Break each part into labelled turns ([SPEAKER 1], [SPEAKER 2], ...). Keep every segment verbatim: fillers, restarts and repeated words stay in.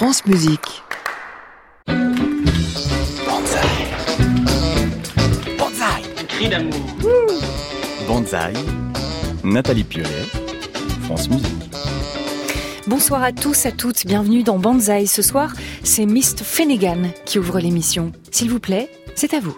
[SPEAKER 1] France Musique.
[SPEAKER 2] Banzai. Banzai.
[SPEAKER 3] Un cri d'amour.
[SPEAKER 2] Banzai. Nathalie Piolet, France Musique.
[SPEAKER 4] Bonsoir à tous, à toutes, bienvenue dans Banzai. Ce soir, c'est mister Finnegan qui ouvre l'émission. S'il vous plaît, c'est à vous.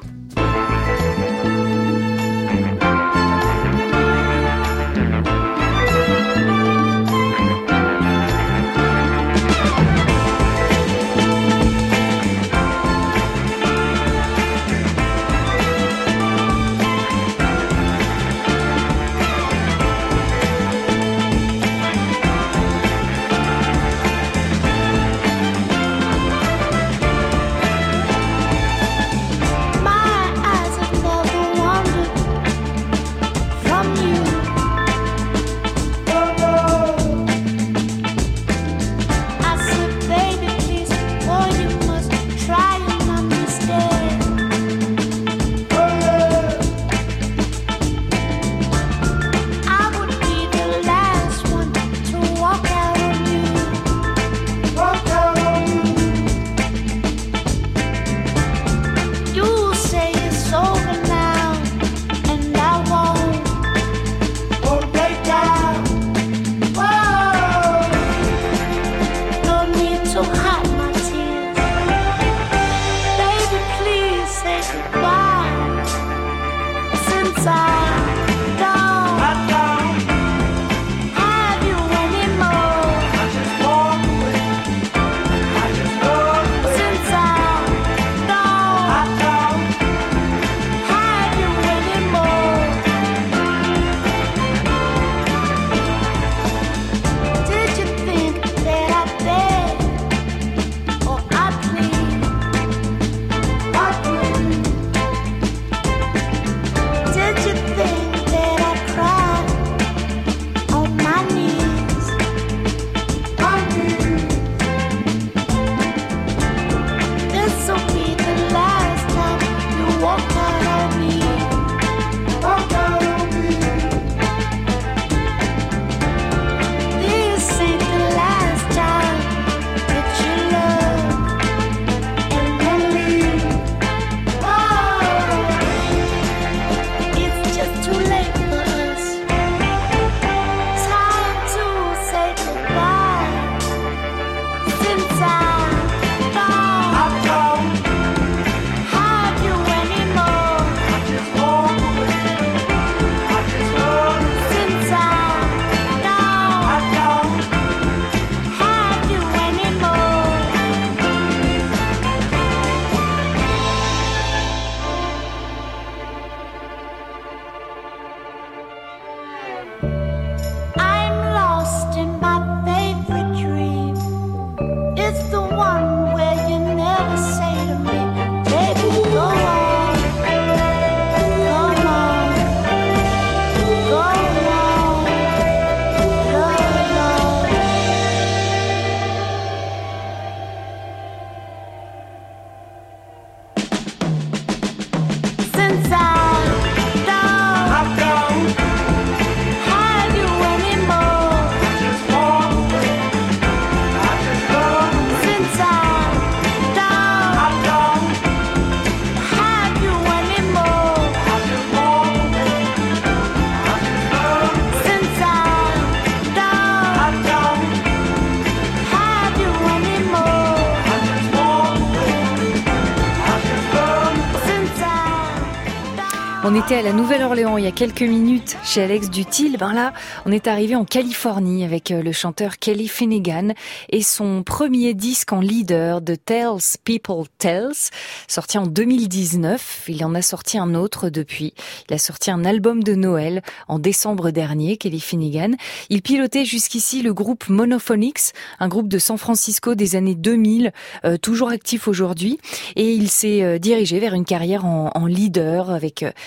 [SPEAKER 4] On était à la Nouvelle-Orléans il y a quelques minutes chez Alex Dutil. Ben là, on est arrivé en Californie avec le chanteur Kelly Finnegan et son premier disque en leader, The Tales People Tells, sorti en deux mille dix-neuf. Il en a sorti un autre depuis. Il a sorti un album de Noël en décembre dernier, Kelly Finnegan. Il pilotait jusqu'ici le groupe Monophonics, un groupe de San Francisco des années deux mille, euh, toujours actif aujourd'hui. Et il s'est euh, dirigé vers une carrière en, en leader avec... Euh,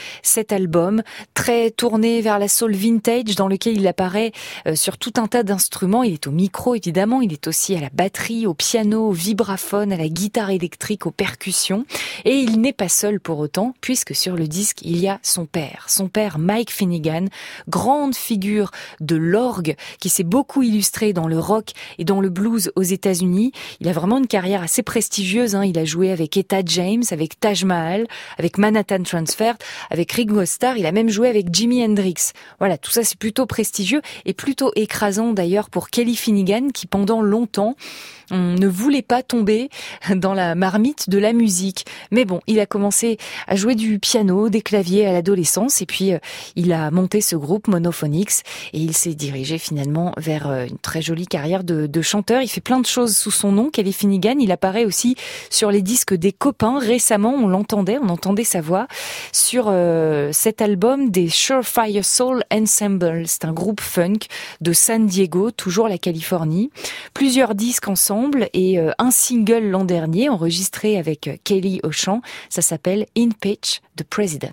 [SPEAKER 4] cet album, très tourné vers la soul vintage, dans lequel il apparaît euh, sur tout un tas d'instruments. Il est au micro, évidemment, il est aussi à la batterie, au piano, au vibraphone, à la guitare électrique, aux percussions. Et il n'est pas seul pour autant, puisque sur le disque, il y a son père. Son père, Mike Finnegan, grande figure de l'orgue, qui s'est beaucoup illustré dans le rock et dans le blues aux États-Unis. Il a vraiment une carrière assez prestigieuse, hein. Il a joué avec Etta James, avec Taj Mahal, avec Manhattan Transfer, avec Ringo Starr. Il a même joué avec Jimi Hendrix. Voilà, tout ça c'est plutôt prestigieux et plutôt écrasant d'ailleurs pour Kelly Finnegan, qui pendant longtemps on ne voulait pas tomber dans la marmite de la musique. Mais bon, il a commencé à jouer du piano, des claviers à l'adolescence et puis euh, il a monté ce groupe Monophonics et il s'est dirigé finalement vers euh, une très jolie carrière de, de chanteur. Il fait plein de choses sous son nom, Kelly Finnegan. Il apparaît aussi sur les disques des copains. Récemment, on l'entendait, on entendait sa voix sur euh, cet album des Surefire Soul Ensemble. C'est un groupe funk de San Diego, toujours la Californie. Plusieurs disques ensemble et euh, un single l'an dernier enregistré avec euh, Kelly au chant. Ça s'appelle In Pitch, The President.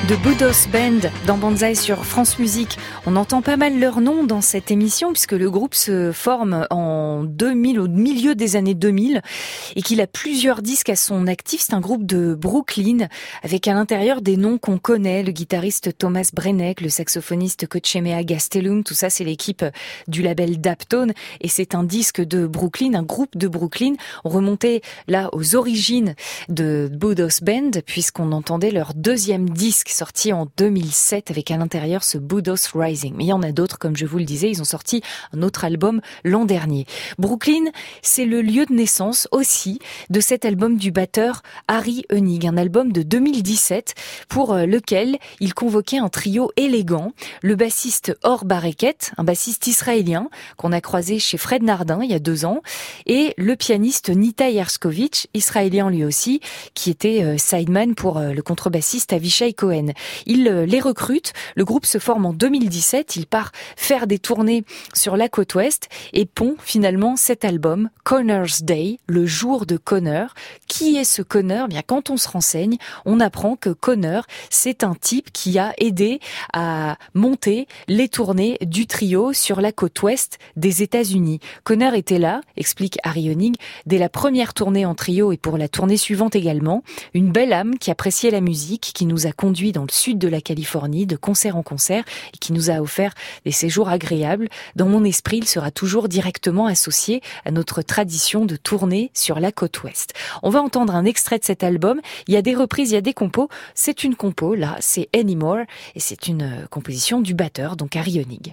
[SPEAKER 4] de Boodos Band dans Banzai sur France Musique. On entend pas mal leur nom dans cette émission puisque le groupe se forme en deux mille, au milieu des années deux mille et qu'il a plusieurs disques à son actif. C'est un groupe de Brooklyn avec à l'intérieur des noms qu'on connaît, le guitariste Thomas Brenneck, le saxophoniste Kochemea Gastelum, tout ça c'est l'équipe du label Daptone et c'est un disque de Brooklyn, un groupe de Brooklyn. On remontait là aux origines de Boodos Band puisqu'on entendait leur deuxième disque sorti en deux mille sept avec à l'intérieur ce Boodos Rising. Mais il y en a d'autres, comme je vous le disais, ils ont sorti un autre album l'an dernier. Brooklyn, c'est le lieu de naissance aussi de cet album du batteur Harry Hoenig, un album de deux mille dix-sept pour lequel il convoquait un trio élégant, le bassiste Or Bareket, un bassiste israélien qu'on a croisé chez Fred Nardin il y a deux ans, et le pianiste Nita Yerskovitch, israélien lui aussi, qui était sideman pour le contrebassiste Avishai Cohen. Il les recrute, le groupe se forme en deux mille dix-sept, il part faire des tournées sur la côte ouest et pond finalement cet album, Connor's Day, le jour de Connor. Qui est ce Connor ? Bien, quand on se renseigne, on apprend que Connor, c'est un type qui a aidé à monter les tournées du trio sur la côte ouest des États-Unis. Connor était là, explique Harry Hoenig, dès la première tournée en trio et pour la tournée suivante également. Une belle âme qui appréciait la musique, qui nous a conduit dans le sud de la Californie, de concert en concert, et qui nous a offert des séjours agréables. Dans mon esprit, il sera toujours directement associé à notre tradition de tournée sur la côte ouest. On va entendre un extrait de cet album. Il y a des reprises, il y a des compos. C'est une compo, là, c'est Anymore, et c'est une composition du batteur, donc Harry Hoenig.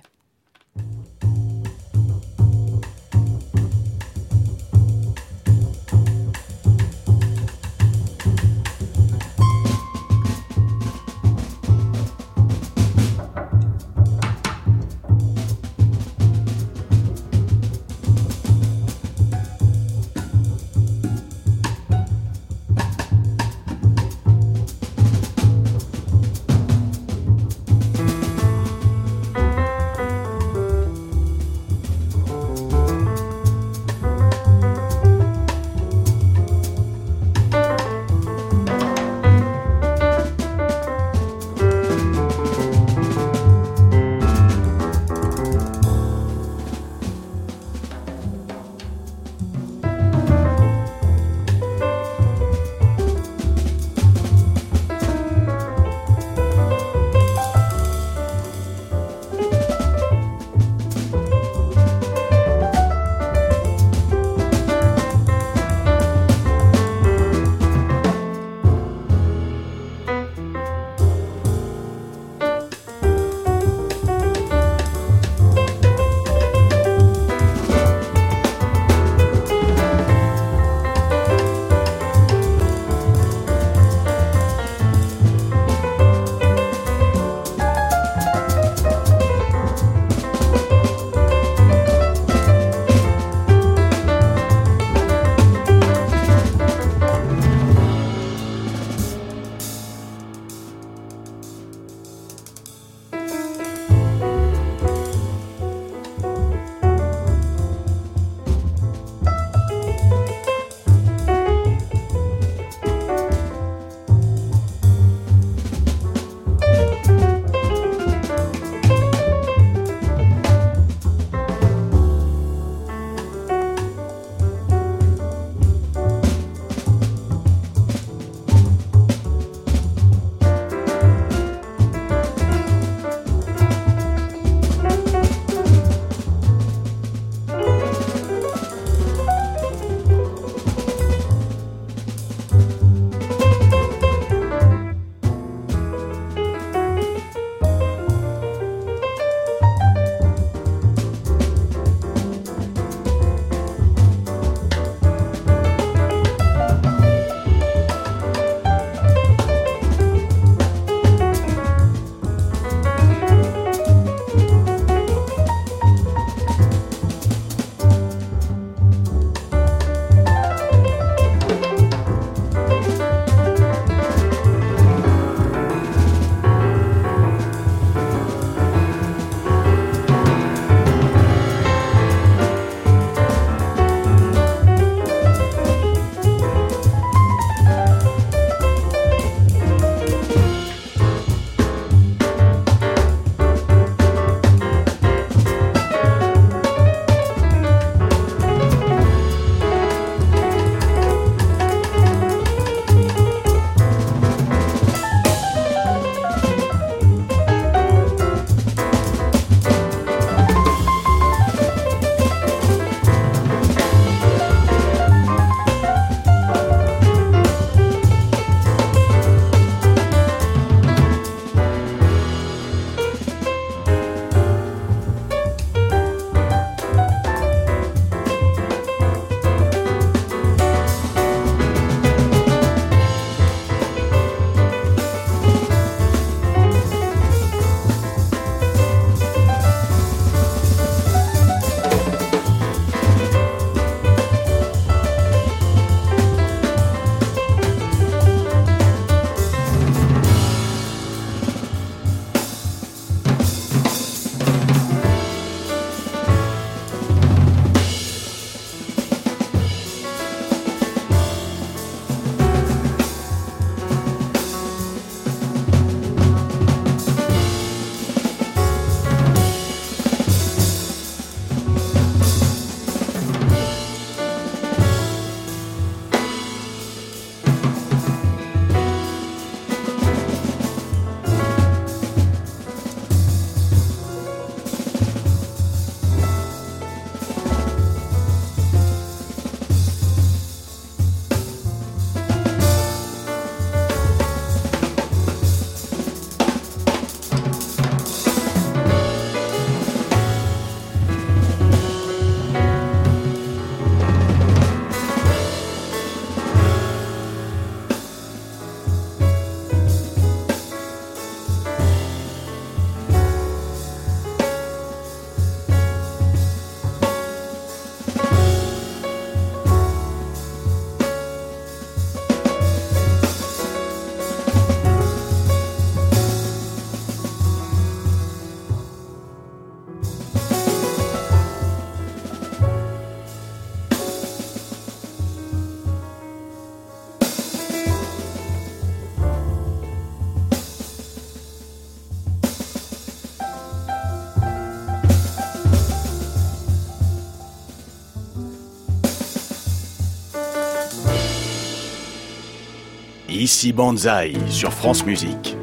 [SPEAKER 2] Ici Banzai sur France Musique.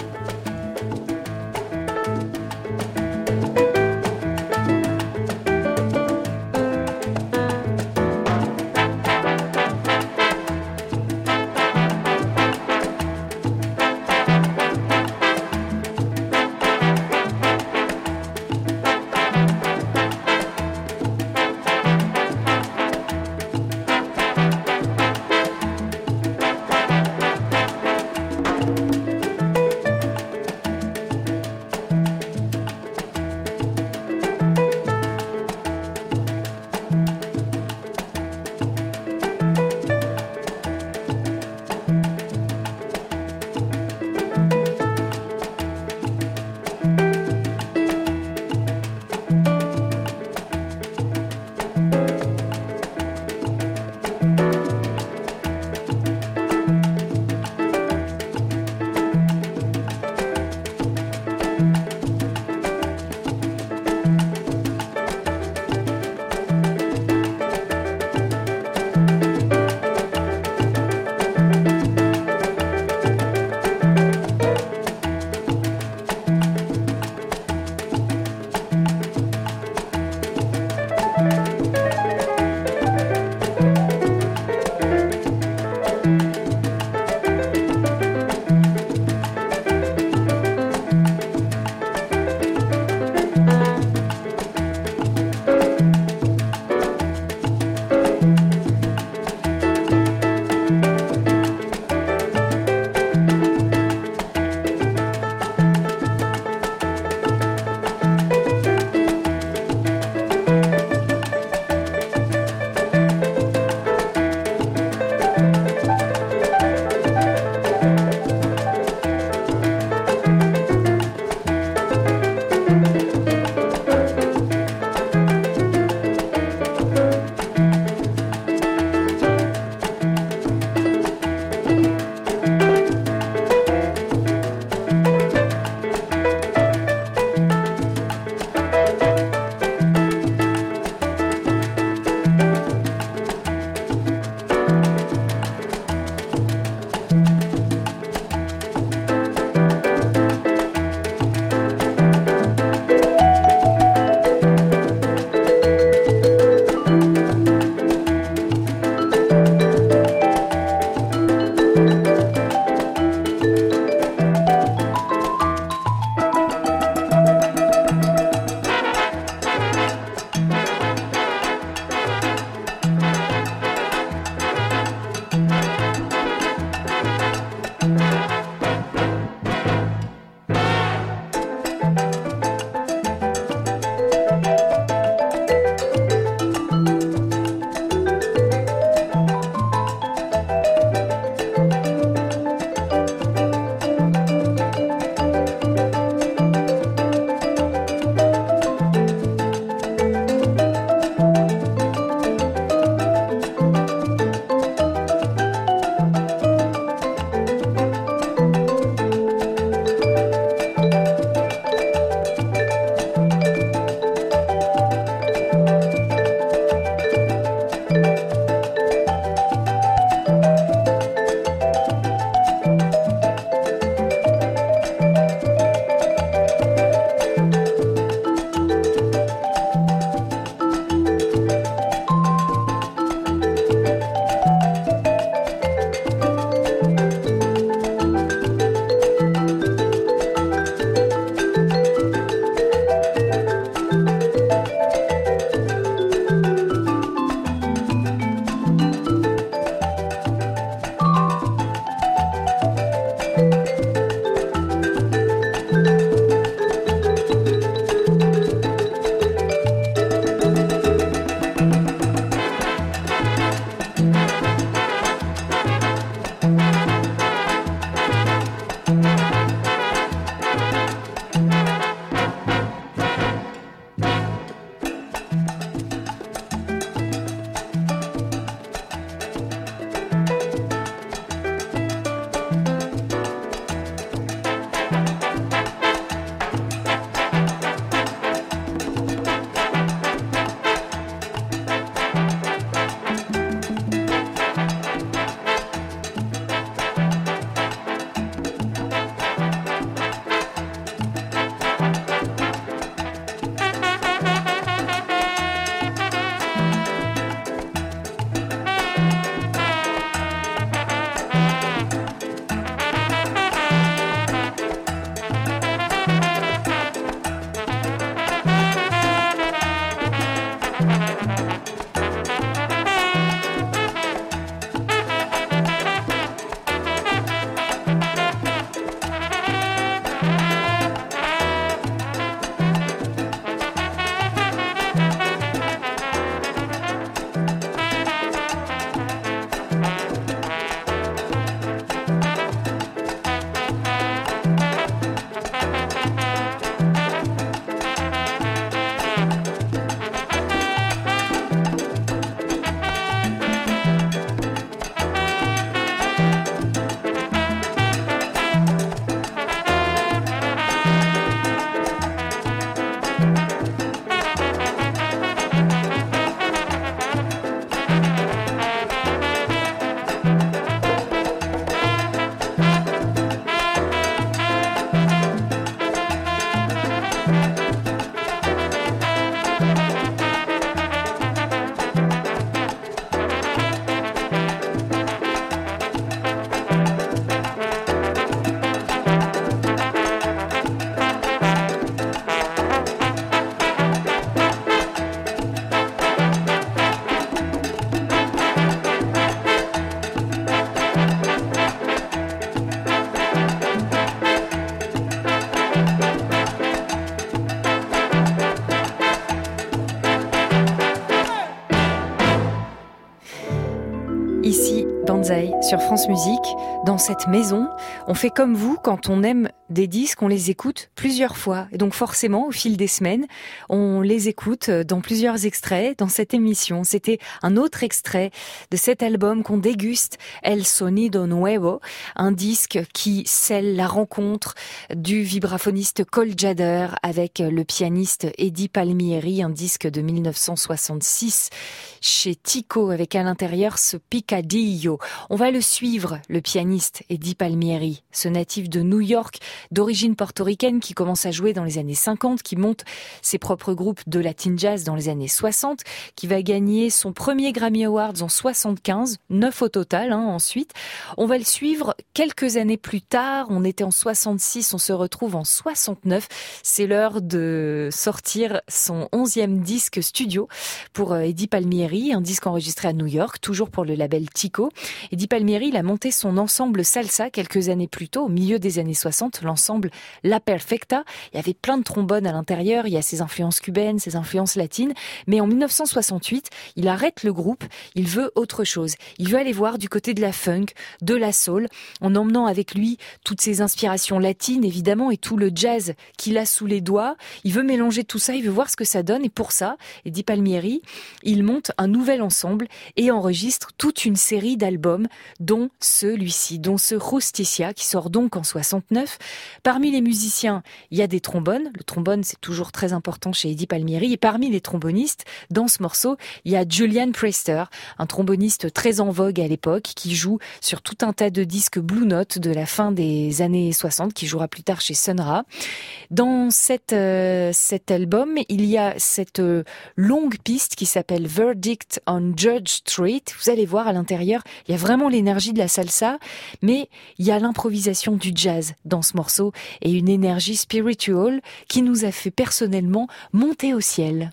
[SPEAKER 4] Ici, Banzai, sur France Musique. Dans cette maison, on fait comme vous, quand on aime des disques, on les écoute plusieurs fois. Et donc forcément, au fil des semaines, on les écoute dans plusieurs extraits dans cette émission. C'était un autre extrait de cet album qu'on déguste, El Sonido Nuevo, un disque qui scelle la rencontre du vibraphoniste Cole Jadder avec le pianiste Eddie Palmieri, un disque de mille neuf cent soixante-six chez Tico, avec à l'intérieur ce Picadillo. On va le suivre, le pianiste Eddie Palmieri, ce natif de New York, d'origine portoricaine, qui commence à jouer dans les années cinquante, qui monte ses propres groupes de latin jazz dans les années soixante, qui va gagner son premier Grammy Awards en soixante-quinze, neuf au total, hein, ensuite. On va le suivre quelques années plus tard, on était en soixante-six, on se retrouve en soixante-neuf. C'est l'heure de sortir son onzième disque studio pour Eddie Palmieri, un disque enregistré à New York, toujours pour le label Tico. Eddie Palmieri, il a monté son ensemble salsa quelques années plus tôt, au milieu des années soixante, l'ensemble La Perfecta. Il y avait plein de trombones à l'intérieur, il y a ses influences cubaines, ses influences latines. Mais en mille neuf cent soixante-huit, il arrête le groupe, il veut autre chose. Il veut aller voir du côté de la funk, de la soul, en emmenant avec lui toutes ses inspirations latines, évidemment, et tout le jazz qu'il a sous les doigts. Il veut mélanger tout ça, il veut voir ce que ça donne. Et pour ça, Eddie Palmieri, il monte un nouvel ensemble et enregistre toute une série d'albums, dont celui-ci, dont ce Justicia, qui sort donc en soixante-neuf. Parmi les musiciens, il y a des trombones. Le trombone, c'est toujours très important chez Eddie Palmieri. Et parmi les trombonistes, dans ce morceau, il y a Julian Prester, un tromboniste très en vogue à l'époque, qui joue sur tout un tas de disques Blue Note de la fin des années soixante, qui jouera plus tard chez Sun Ra. Dans cette, euh, cet album, il y a cette euh, longue piste qui s'appelle Verdict on Judge Street. Vous allez voir à l'intérieur, il y a vraiment l'énergie de la salsa, mais il y a l'improvisation du jazz dans ce morceau et une énergie spirituelle qui nous a fait personnellement monter au ciel.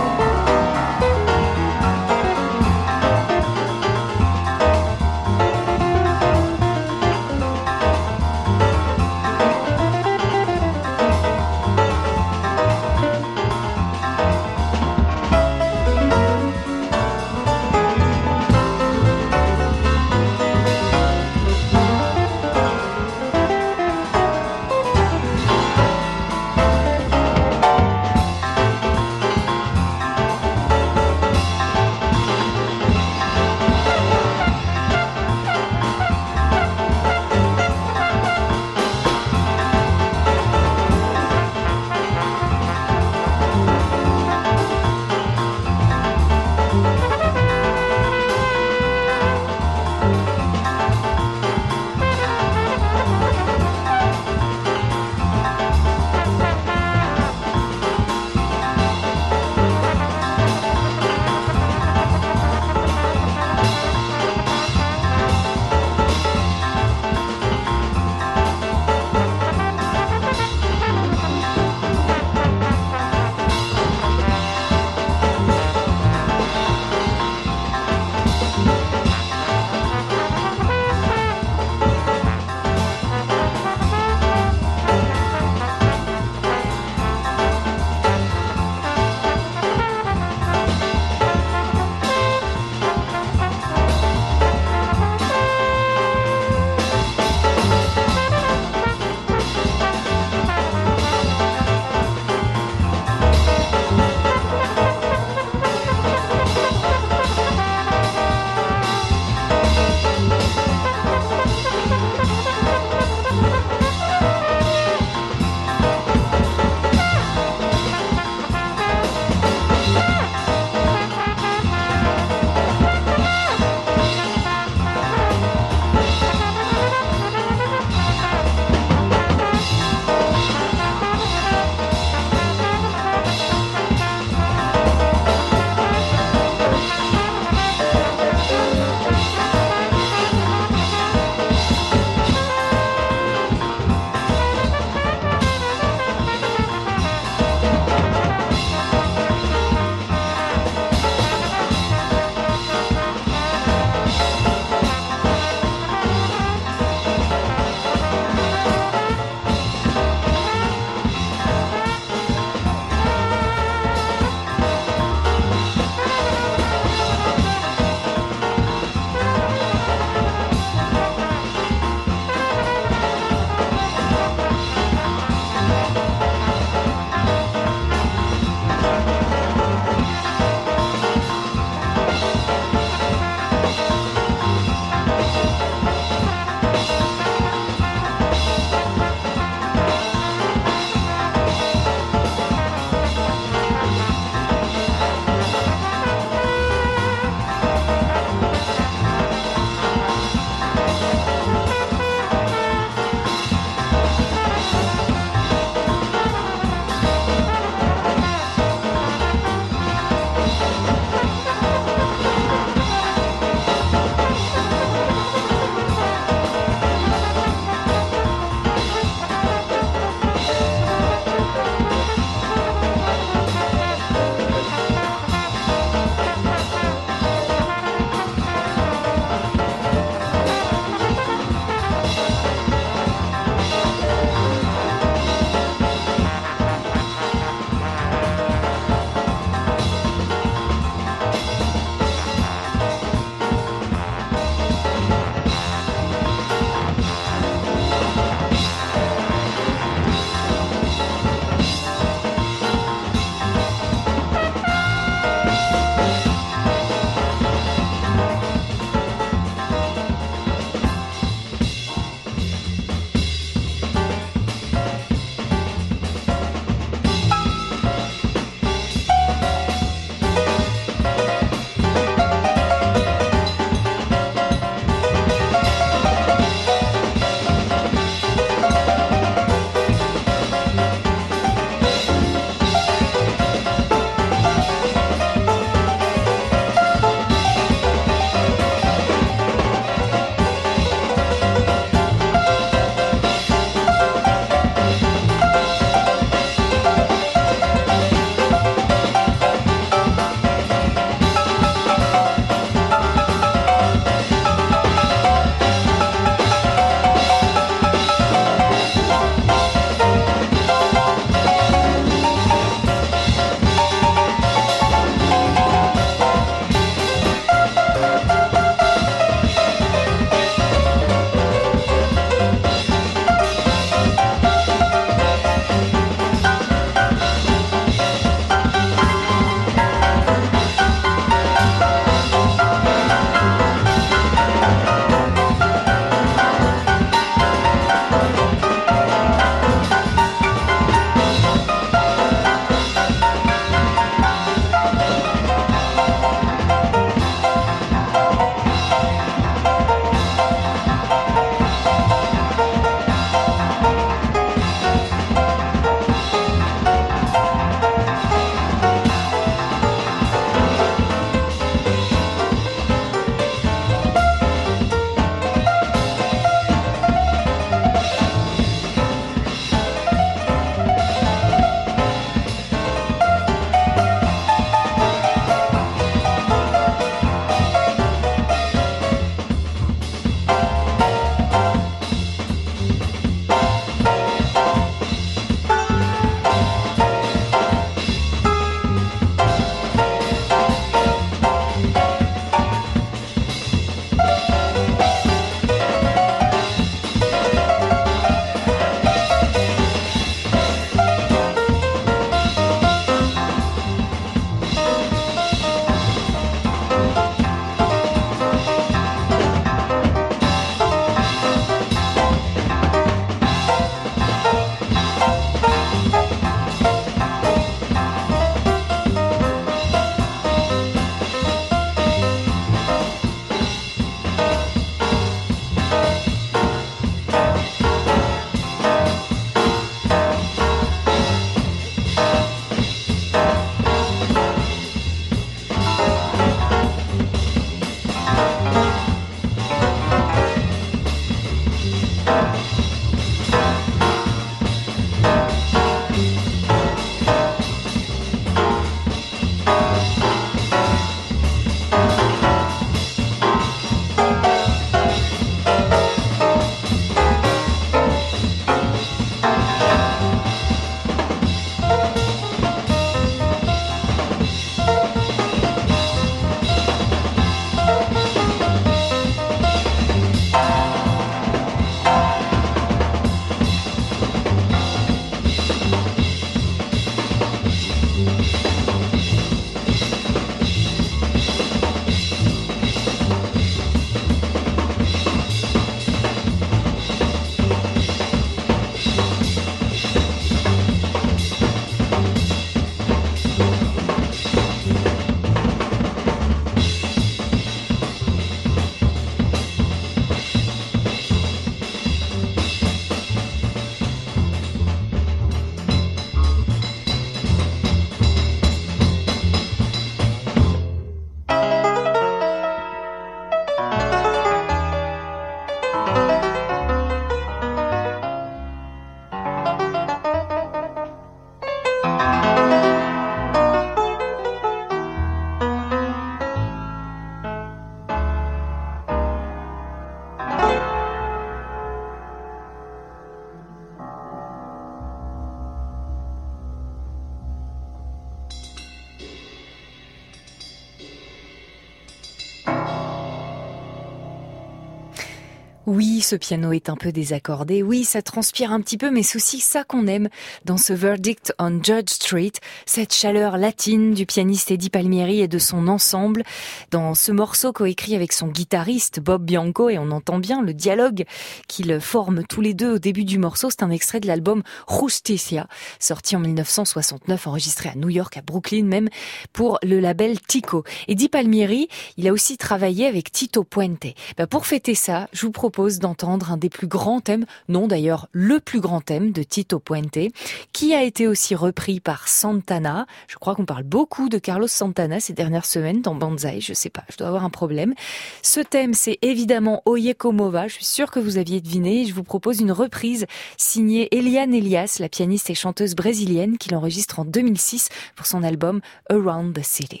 [SPEAKER 4] Oui, ce piano est un peu désaccordé. Oui, ça transpire un petit peu, mais c'est aussi ça qu'on aime dans ce Verdict on Judge Street, cette chaleur latine du pianiste Eddie Palmieri et de son ensemble. Dans ce morceau coécrit avec son guitariste Bob Bianco, et on entend bien le dialogue qu'ils forment tous les deux au début du morceau. C'est un extrait de l'album Justicia, sorti en dix-neuf cent soixante-neuf, enregistré à New York, à Brooklyn même, pour le label Tico. Eddie Palmieri, il a aussi travaillé avec Tito Puente. Ben pour fêter ça, je vous propose d'entendre un des plus grands thèmes, non d'ailleurs le plus grand thème de Tito Puente, qui a été aussi repris par Santana. Je crois qu'on parle beaucoup de Carlos Santana ces dernières semaines dans Banzai, je sais pas, je dois avoir un problème. Ce thème, c'est évidemment Oye Como Va, je suis sûre que vous aviez deviné, et je vous propose une reprise signée Eliane Elias, la pianiste et chanteuse brésilienne, qui l'enregistre en deux mille six pour son album Around the City.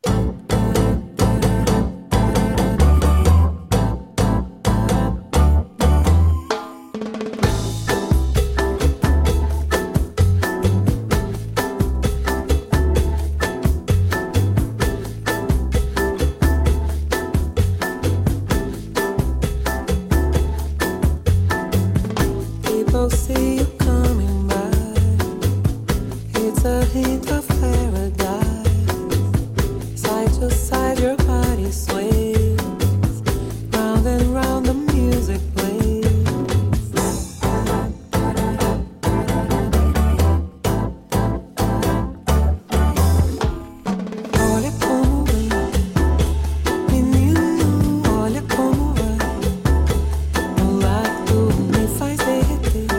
[SPEAKER 1] See you coming by. It's a hint of paradise. Side to side, your body sways. Round and round, the music plays. Olha como vem, menino, olha como vai. O lado me faz derreter.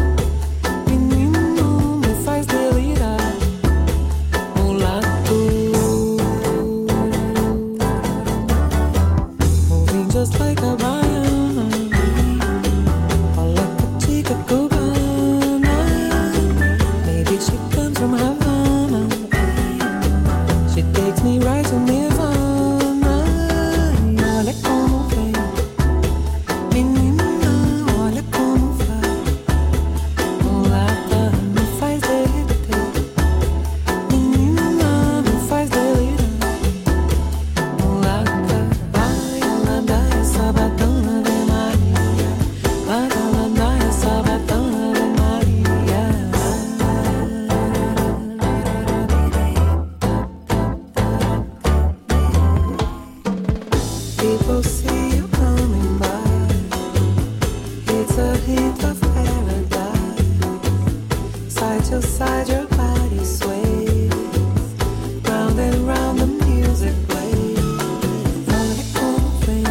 [SPEAKER 1] Just like a Bayan, or like a chica cubana. Maybe she comes from Havana. She takes me right to Nirvana. Olha como vem, menina, olha como vai. Mulata me faz derreter. Menina me faz delirar. Mulata. Sabatana de Maria, la la la la, Sabatana de Maria. People see you coming by. It's a hint of paradise. Side to side, your body sways. Round and round, the music plays. Olha como vem.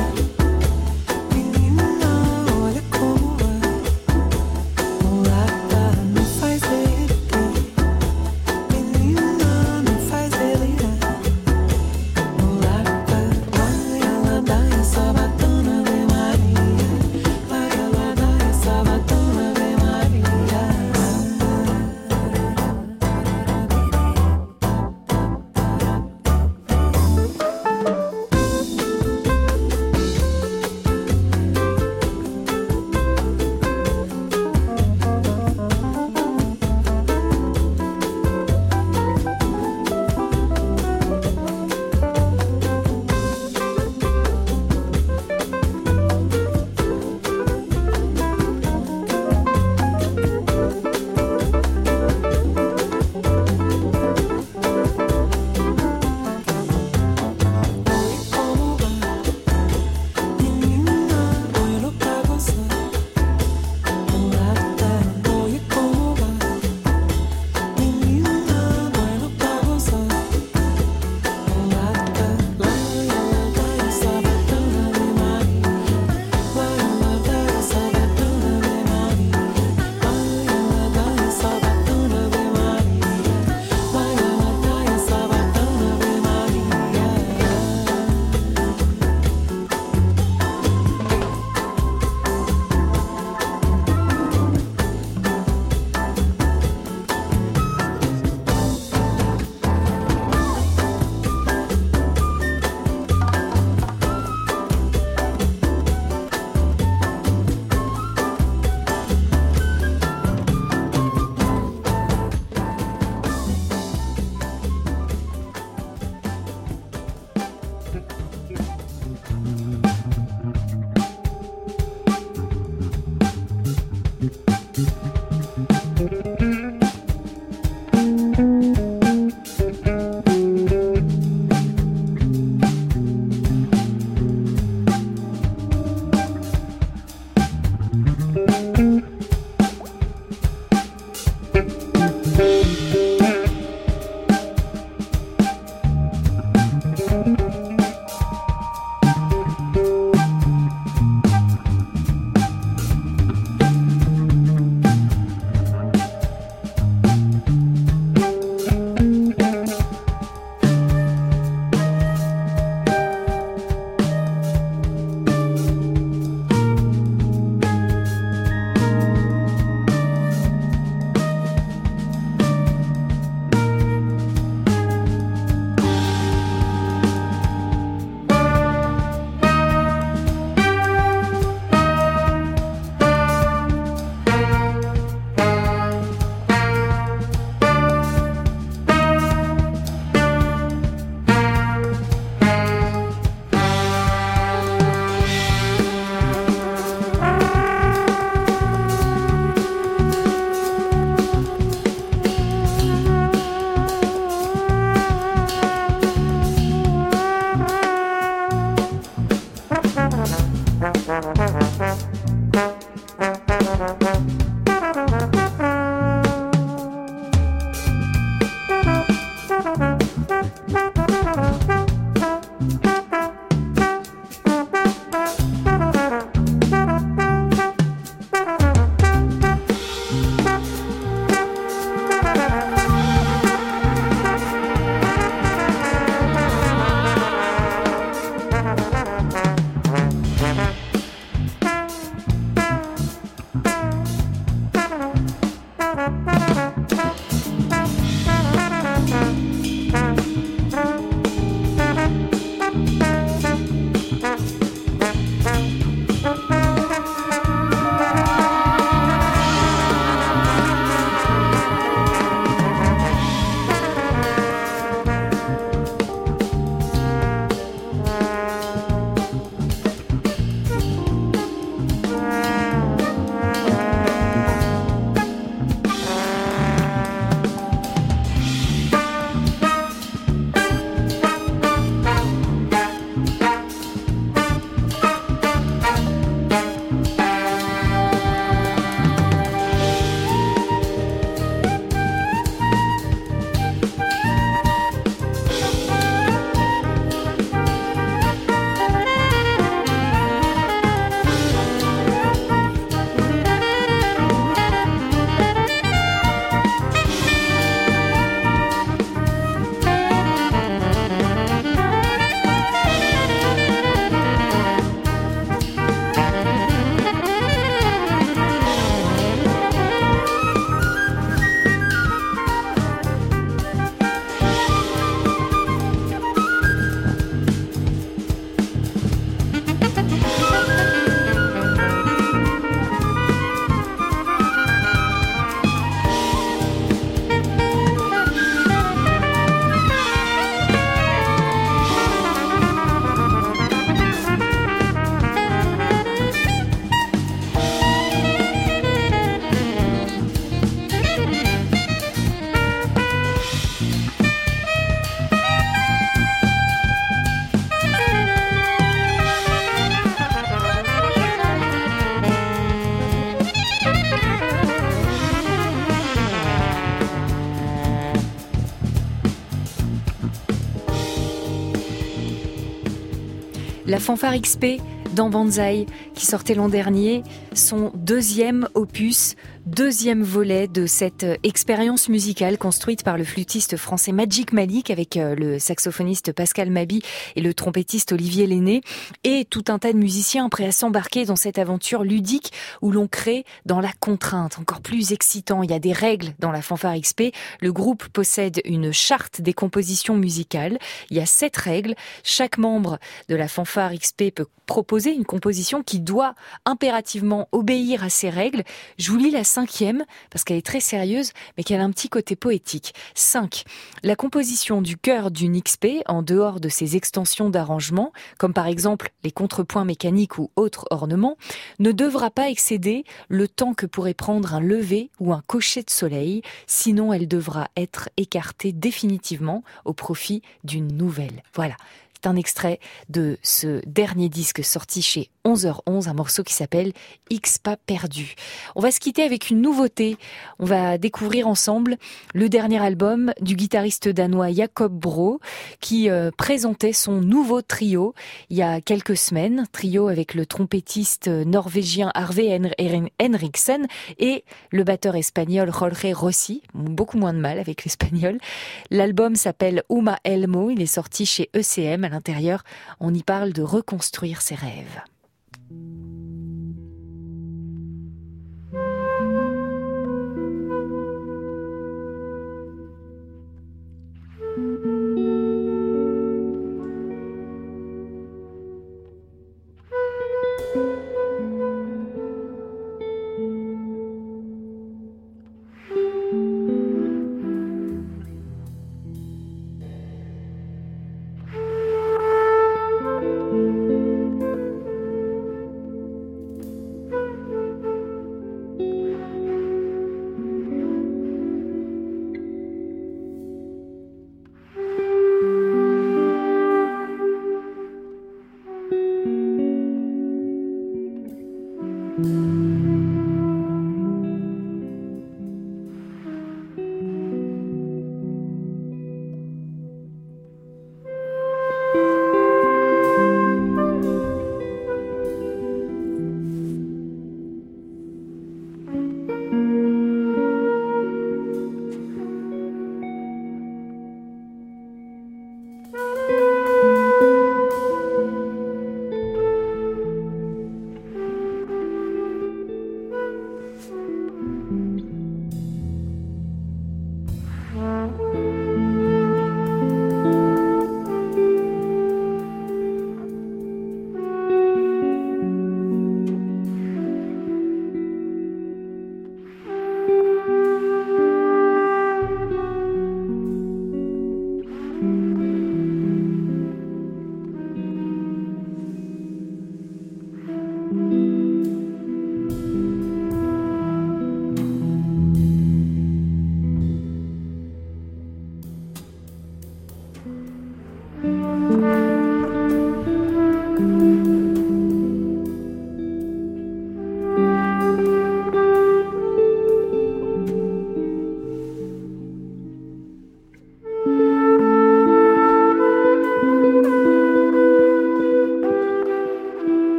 [SPEAKER 1] Sabatana de Maria, la la la,
[SPEAKER 4] La fanfare X P dans Banzai, qui sortait l'an dernier, son deuxième opus, deuxième volet de cette expérience musicale construite par le flûtiste français Magic Malik avec le saxophoniste Pascal Mabi et le trompettiste Olivier Lenné, et tout un tas de musiciens prêts à s'embarquer dans cette aventure ludique où l'on crée dans la contrainte, encore plus excitant. Il y a des règles dans la fanfare X P. Le groupe possède une charte des compositions musicales. Il y a sept règles. Chaque membre de la fanfare X P peut proposer une composition qui doit impérativement obéir à ces règles. Je vous lis la cinquième, parce qu'elle est très sérieuse, mais qu'elle a un petit côté poétique. cinq. La composition du cœur d'une X P, en dehors de ses extensions d'arrangement, comme par exemple les contrepoints mécaniques ou autres ornements, ne devra pas excéder le temps que pourrait prendre un lever ou un coucher de soleil, sinon elle devra être écartée définitivement au profit d'une nouvelle. Voilà. C'est un extrait de ce dernier disque sorti chez onze heures onze, un morceau qui s'appelle X Pas perdu. On va se quitter avec une nouveauté. On va découvrir ensemble le dernier album du guitariste danois Jacob Bro, qui euh, présentait son nouveau trio il y a quelques semaines. Trio avec le trompettiste norvégien Arve Henriksen et le batteur espagnol Jorge Rossi. Beaucoup moins de mal avec l'espagnol. L'album s'appelle Uma Elmo. Il est sorti chez E C M. À l'intérieur, on y parle de reconstruire ses rêves.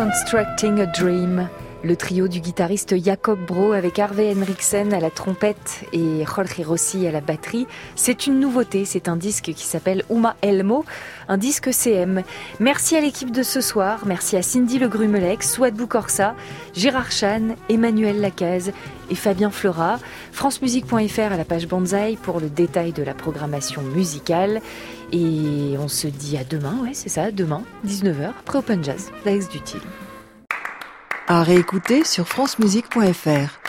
[SPEAKER 4] Constructing a Dream. Le trio du guitariste Jacob Bro avec Harvey Henriksen à la trompette et Jorge Rossi à la batterie. C'est une nouveauté, c'est un disque qui s'appelle Uma Elmo, un disque C M. Merci à l'équipe de ce soir, merci à Cindy Le Grumelec, Souad Boukorsa, Gérard Chan, Emmanuel Lacaze et Fabien Fleurat. francemusique point f r à la page Banzai pour le détail de la programmation musicale. Et on se dit à demain, ouais c'est ça, demain, dix-neuf heures, après Open Jazz, d'Alex Dutil.
[SPEAKER 3] À réécouter sur francemusique point f r.